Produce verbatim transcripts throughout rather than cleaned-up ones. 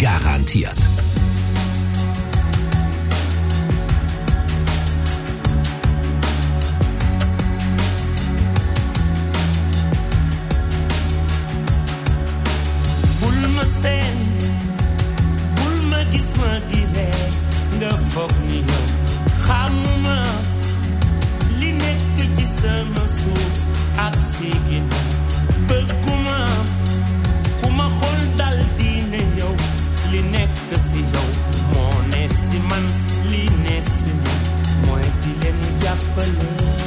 Garantiert. Bul ma seen, bul ma gis ma di ree nga foog ni yow xamuma li nekk ci sama suuf ak si ginnaaw. Bëgguma ku ma xool dal di ne yow li nekk si yow moo ne si man, li ne si man mooy di leen jàppale.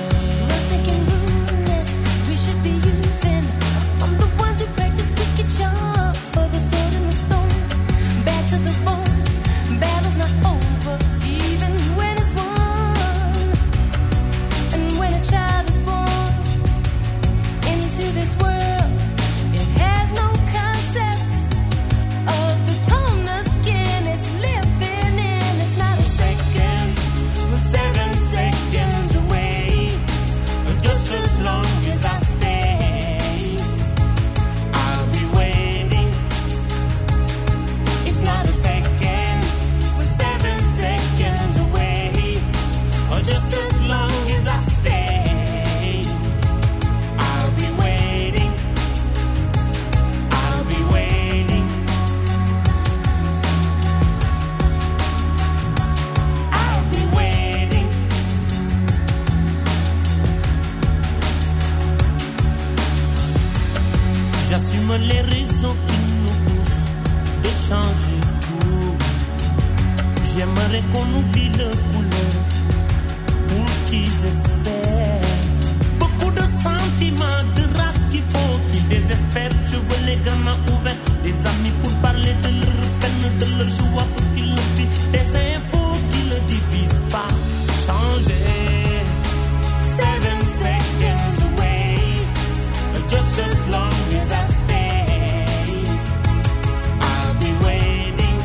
J'assume les raisons qui nous poussent de changer tout. J'aimerais qu'on oublie le couleur pour qu'ils espèrent. Beaucoup de sentiments, de race qu'il faut qu'ils désespèrent. Je veux les gamins ouverts, des amis pour parler de leur peine, de leur joie pour qu'ils le vivent. Des infos qui ne divisent pas. Changer. Seven seconds away, just as long as I stay, I'll be waiting.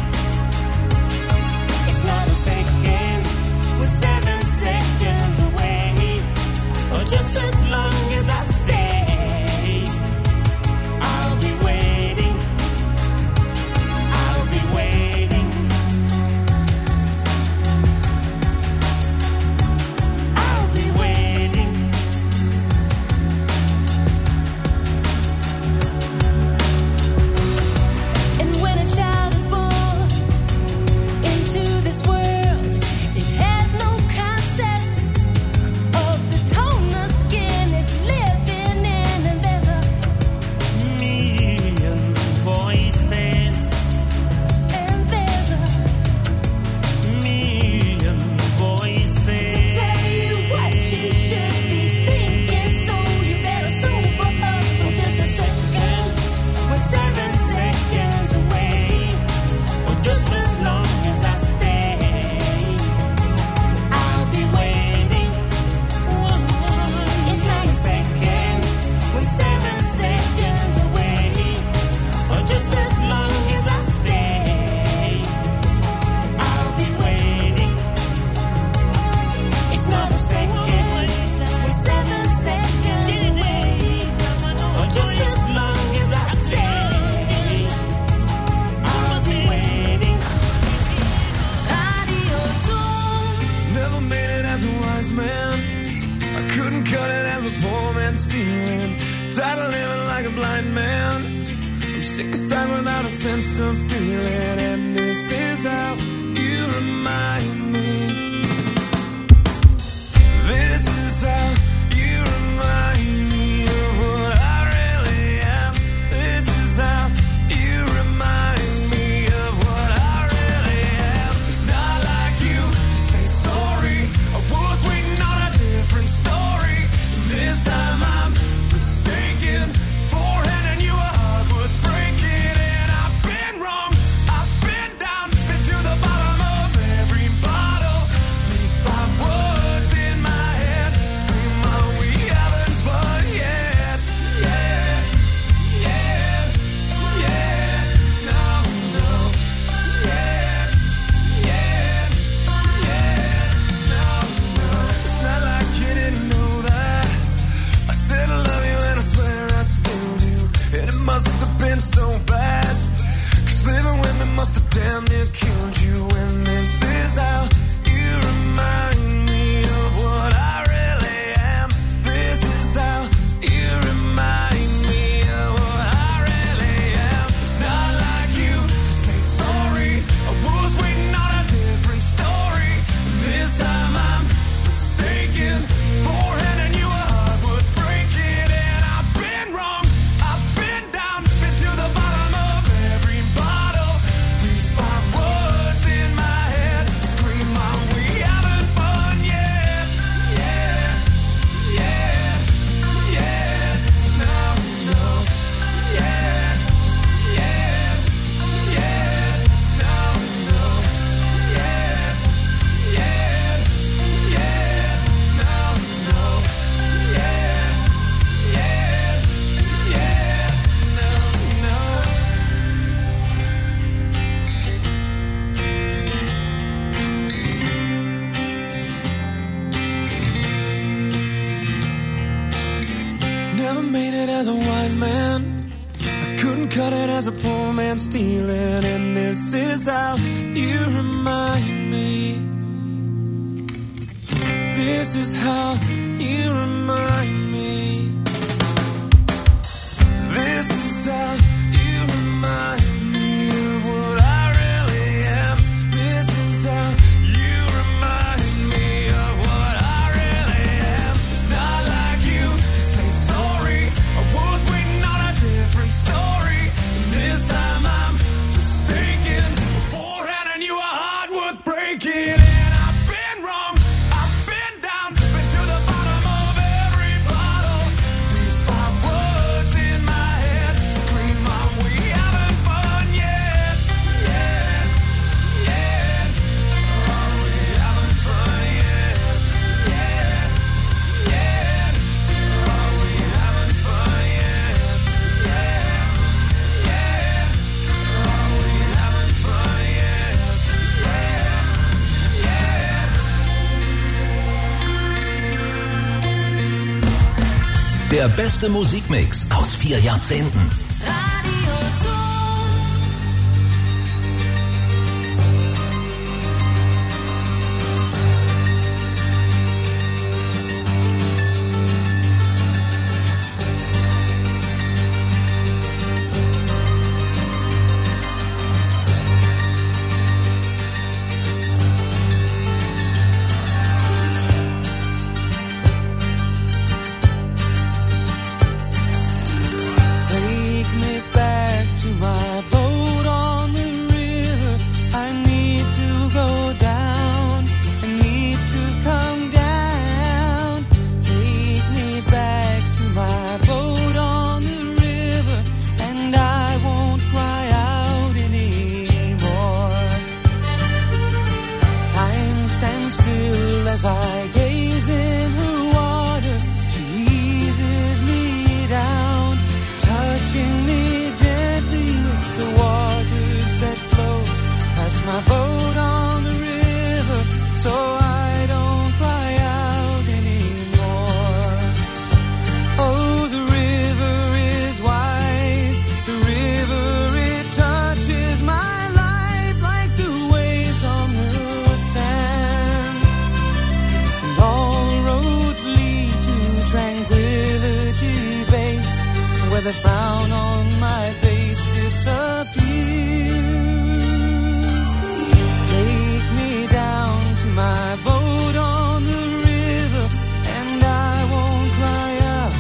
It's not a second, we're seven seconds away. Or just as long as I stay, I'll be waiting. I'll be waiting. I'll be waiting. Sense of feeling, and this is how you remind me. This is how you remind me of what I really am. This is how you remind me of what I really am. It's not like you to say sorry. I was waiting on a different story. This time I'm mistaken for handing you a heart worth breaking. Wrong. I've been down, been to the bottom of every bar. as a wise man, I couldn't cut it as a poor man stealing. And this is how you remind me. This is how you remind me. This is how you remind me of what I really am. This is how you remind me of what I really am. It's not like you to say sorry. I was waiting on a different story. And this time I'm just thinking beforehand I knew a heart worth breaking. And I've been wrong, I've been down, been to the bottom of every bottle. These five words in my head scream out, we haven't fun yet, yet, yet. Are we having fun yet, yet, yet? Are we having fun yet, yet, yet? Are we having fun yet, yet, yet? Der beste Musikmix aus vier Jahrzehnten. Radio Ton. Take me back to my boat on the river. I need to go down. I need to come down. Take me back to my boat on the river, and I won't cry out anymore. Time stands still as I gaze in her water. She eases me down, touching me gently with the waters that flow past my boat on the river, so I don't cry out anymore. Oh, the river is wise, the river, it touches my life like the waves on the sand. And all roads lead to Tranquility Base, where the frown on my face disappears. Take me down to my boat on the river, and I won't cry out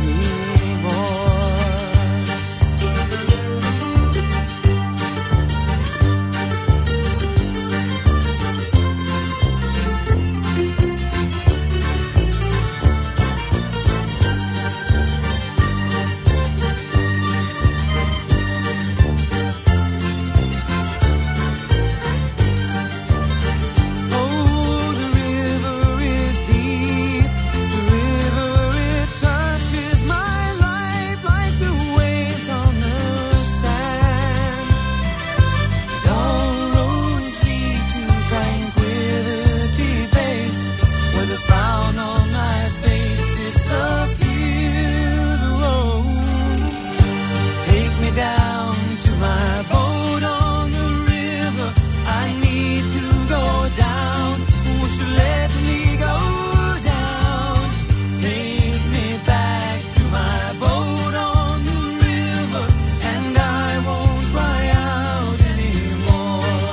Oh, the river is deep, the river, it touches my life like the waves on the sand. And all roads lead to Tranquility Base, where the frown on my face disappears. Oh, take me down to my boat on the river. I need to go down. Won't you let me go down? Take me back to my boat on the river, and I won't cry out anymore.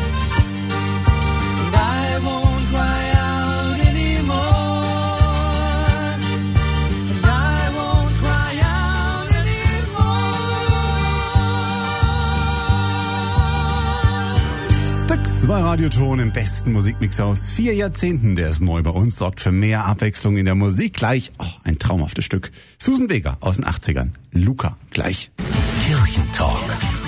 And I won't cry out anymore. And I won't cry out anymore. Stück zwei Radioton im besten Musikmix aus vier Jahrzehnten. Der ist neu bei uns, sorgt für mehr Abwechslung in der Musik. Gleich, oh, ein traumhaftes Stück. Susan Vega aus den achtzigern. Luca, gleich. Kirchentalk.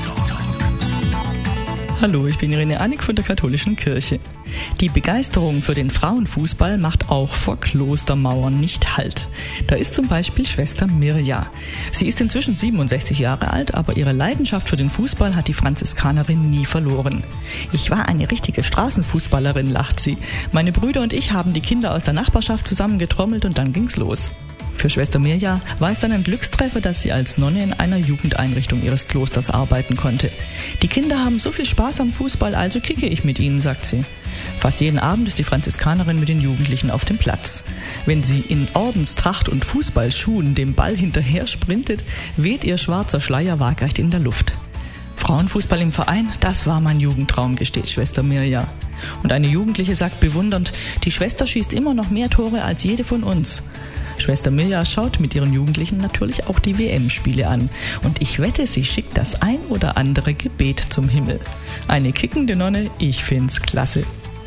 Hallo, ich bin Irene Annick von der Katholischen Kirche. Die Begeisterung für den Frauenfußball macht auch vor Klostermauern nicht Halt. Da ist zum Beispiel Schwester Mirja. Sie ist inzwischen siebenundsechzig Jahre alt, aber ihre Leidenschaft für den Fußball hat die Franziskanerin nie verloren. Ich war eine richtige Straßenfußballerin, lacht sie. Meine Brüder und ich haben die Kinder aus der Nachbarschaft zusammengetrommelt und dann ging's los. Für Schwester Mirja war es dann ein Glückstreffer, dass sie als Nonne in einer Jugendeinrichtung ihres Klosters arbeiten konnte. Die Kinder haben so viel Spaß am Fußball, also kicke ich mit ihnen, sagt sie. Fast jeden Abend ist die Franziskanerin mit den Jugendlichen auf dem Platz. Wenn sie in Ordenstracht und Fußballschuhen dem Ball hinterher sprintet, weht ihr schwarzer Schleier waagrecht in der Luft. Frauenfußball im Verein, das war mein Jugendtraum, gesteht Schwester Mirja. Und eine Jugendliche sagt bewundernd, die Schwester schießt immer noch mehr Tore als jede von uns. Schwester Mirja schaut mit ihren Jugendlichen natürlich auch die W M-Spiele an. Und ich wette, sie schickt das ein oder andere Gebet zum Himmel. Eine kickende Nonne, ich find's klasse.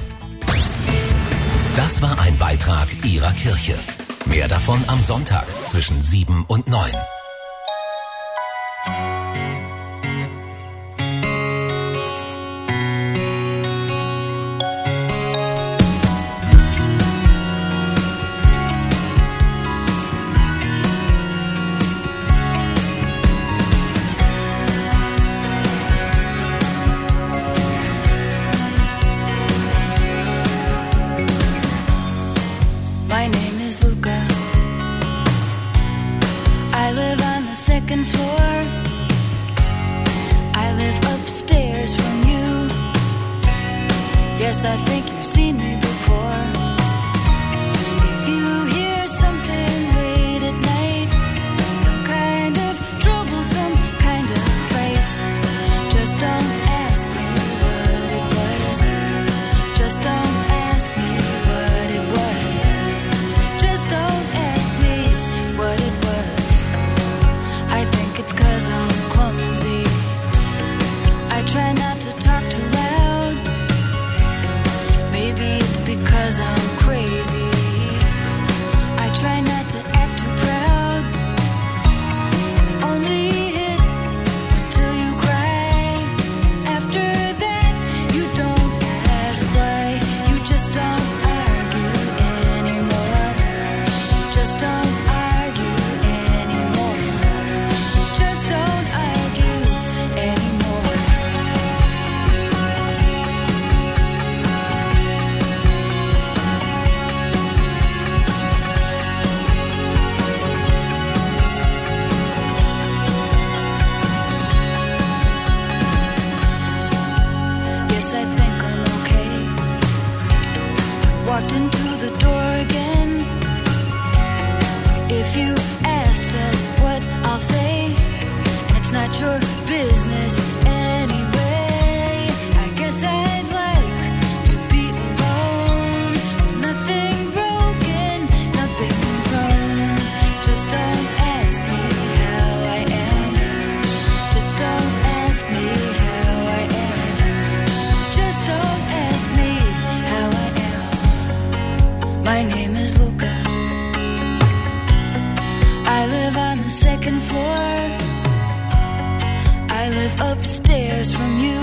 Das war ein Beitrag Ihrer Kirche. Mehr davon am Sonntag zwischen sieben und neun. My name is Luca. I live on the second floor. I live upstairs from you. Yes, I think you've seen me before. If you hear something late at night, some kind of trouble, some kind of fight, just don't ask me what it was. Just don't ask me what it was. Just don't ask me what it was. I think it's 'cause I'm clumsy. I try not to talk too loud. Maybe it's because I'm crazy. I try not to act too proud. Only hit till you cry. After that, you don't ask why. You just don't argue anymore. Just don't argue anymore. Just don't argue anymore. Yes, I think I'm okay. Walked into the door again. If you ask, that's what I'll say. And it's not your business anyway. I guess I'd like to be alone. With nothing broken, nothing wrong. Just don't ask me how I am. Just don't ask me how I am. Just don't ask me how I am. My name is Luca. I live on the second floor. I live upstairs from you.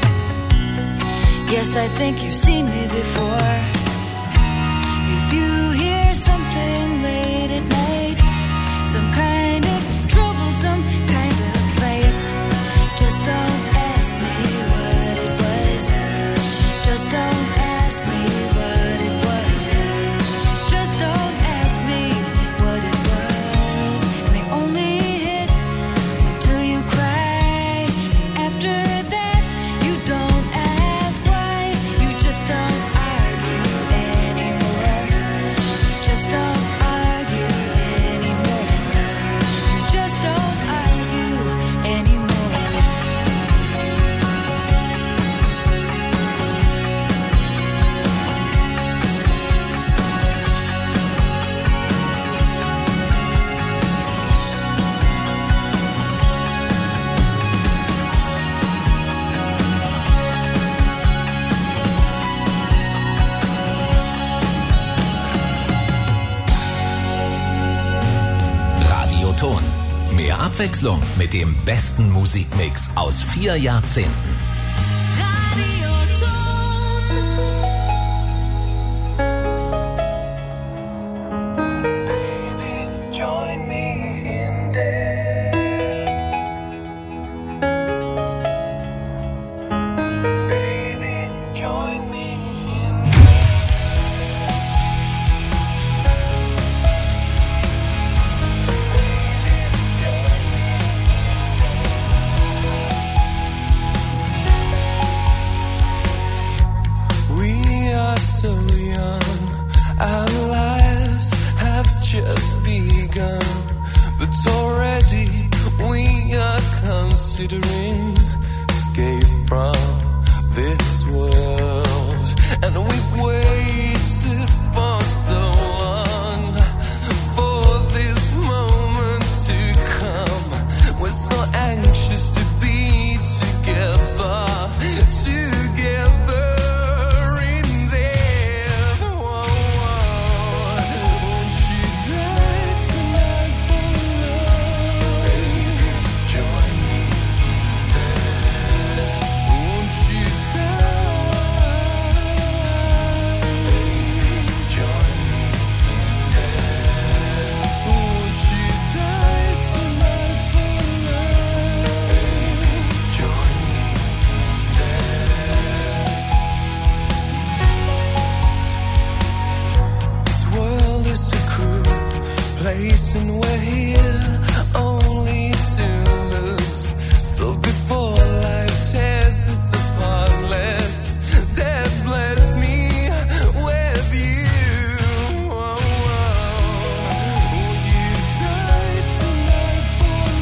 Yes, I think you've seen me before. If you hear something late at night, some kind of trouble, some kind of fight, just don't ask me what it was. Just don't ask me what it was. Just don't ask me what it was. And they only hit until you cry. After that, you don't ask why. You just don't argue anymore. Just don't argue anymore. You just don't argue anymore. Radioton. Mehr Abwechslung mit dem besten Musikmix aus vier Jahrzehnten. Join me in there. Baby, join me in considering